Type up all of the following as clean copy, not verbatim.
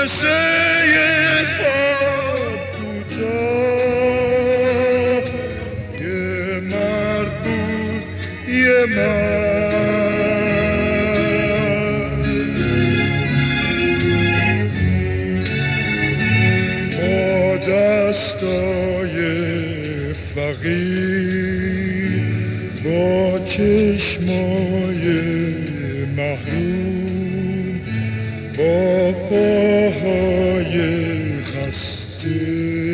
نشه خواب کوتاه یه مرد بود یه با دستای فقیر با چشمای محروم با پاهای خسته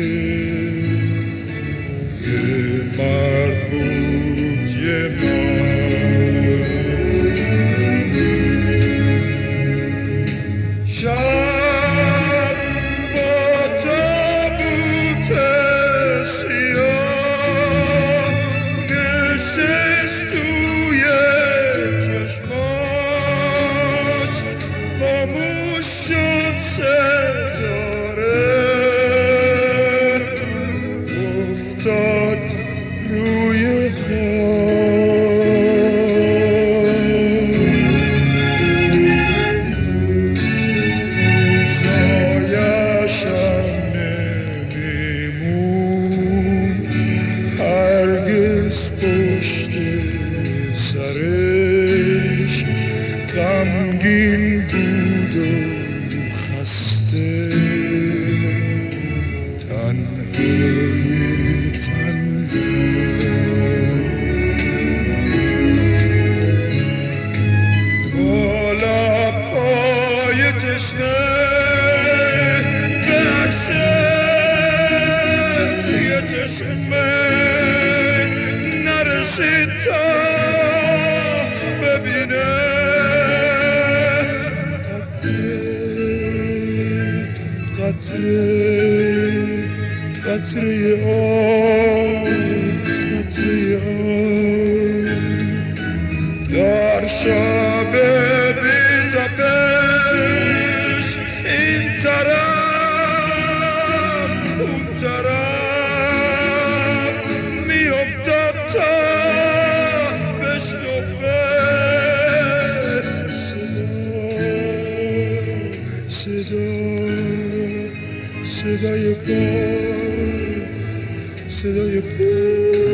یه مرد بود یه مرد شب با تابوت سیاه نشست توی چشماش خاموش شد ستاره افتاد روی سایش هم نمیمون هرگز پشت سرش غمگین بود و خسته با لبهای تشنه به عکس یه چشمه نرسید تا ببینه قطره آب در شب بی تپش این طرف اون طرف می افتاد تا بشنفه صدای پا